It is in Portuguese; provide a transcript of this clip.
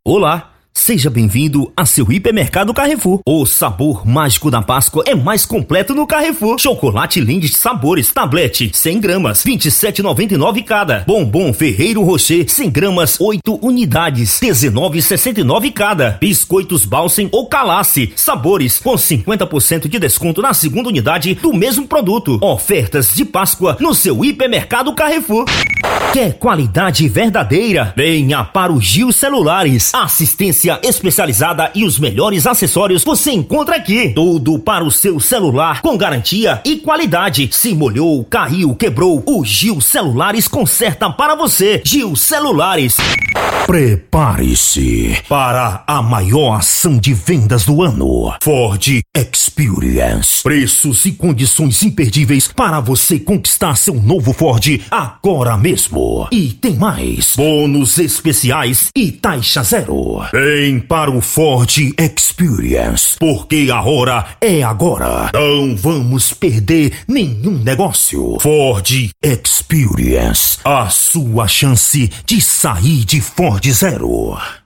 Olá, seja bem-vindo a seu hipermercado Carrefour. O sabor mágico da Páscoa é mais completo no Carrefour. Chocolate Lindt Sabores Tablete, 100 gramas, R$ 27,99 cada. Bombom Ferreiro Rocher, 100 gramas, 8 unidades, R$ 19,69 cada. Biscoitos Balsem ou Calace, sabores, com 50% de desconto na segunda unidade do mesmo produto. Ofertas de Páscoa no seu hipermercado Carrefour. Quer qualidade verdadeira? Venha para o Gil Celulares. Assistência especializada e os melhores acessórios você encontra aqui. Tudo para o seu celular com garantia e qualidade. Se molhou, caiu, quebrou, o Gil Celulares conserta para você. Gil Celulares. Prepare-se para a maior ação de vendas do ano. Ford Experience. Preços e condições imperdíveis para você conquistar seu novo Ford agora mesmo. E tem mais: bônus especiais e taxa zero. Vem para o Ford Experience, porque a hora é agora. Não vamos perder nenhum negócio. Ford Experience, a sua chance de sair de Ford Zero.